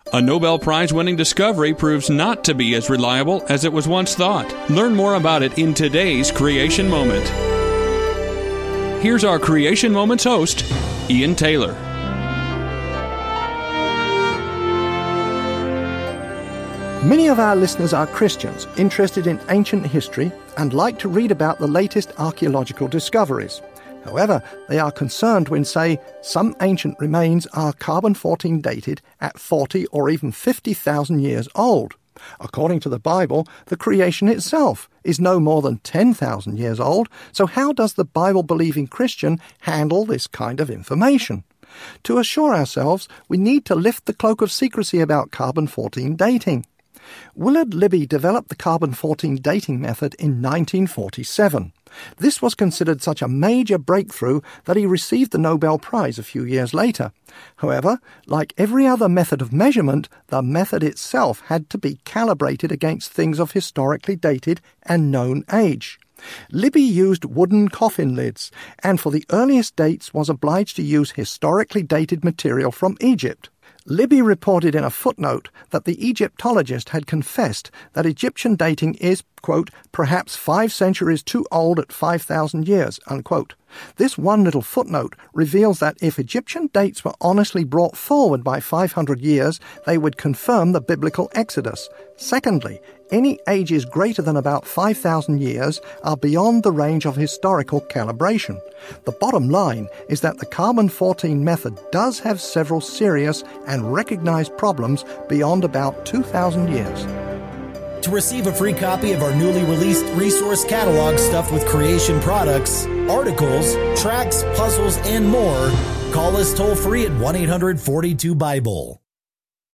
A Nobel Prize-winning discovery proves not to be as reliable as it was once thought. Learn more about it in today's Creation Moment. Here's our Creation Moments host, Ian Taylor. Many of our listeners are Christians interested in ancient history and like to read about the latest archaeological discoveries. However, they are concerned when, say, some ancient remains are carbon-14 dated at 40 or even 50,000 years old. According to the Bible, the creation itself is no more than 10,000 years old, so how does the Bible-believing Christian handle this kind of information? To assure ourselves, we need to lift the cloak of secrecy about carbon-14 dating. Willard Libby developed the carbon-14 dating method in 1947. This was considered such a major breakthrough that he received the Nobel Prize a few years later. However, like every other method of measurement, the method itself had to be calibrated against things of historically dated and known age. Libby used wooden coffin lids, and for the earliest dates was obliged to use historically dated material from Egypt. Libby reported in a footnote that the Egyptologist had confessed that Egyptian dating is, quote, perhaps 5 centuries too old at 5,000 years, unquote. This one little footnote reveals that if Egyptian dates were honestly brought forward by 500 years, they would confirm the biblical Exodus. Secondly, any ages greater than about 5,000 years are beyond the range of historical calibration. The bottom line is that the carbon-14 method does have several serious and recognized problems beyond about 2,000 years. To receive a free copy of our newly released resource catalog stuffed with creation products, articles, tracks, puzzles, and more, call us toll-free at 1-800-42-BIBLE.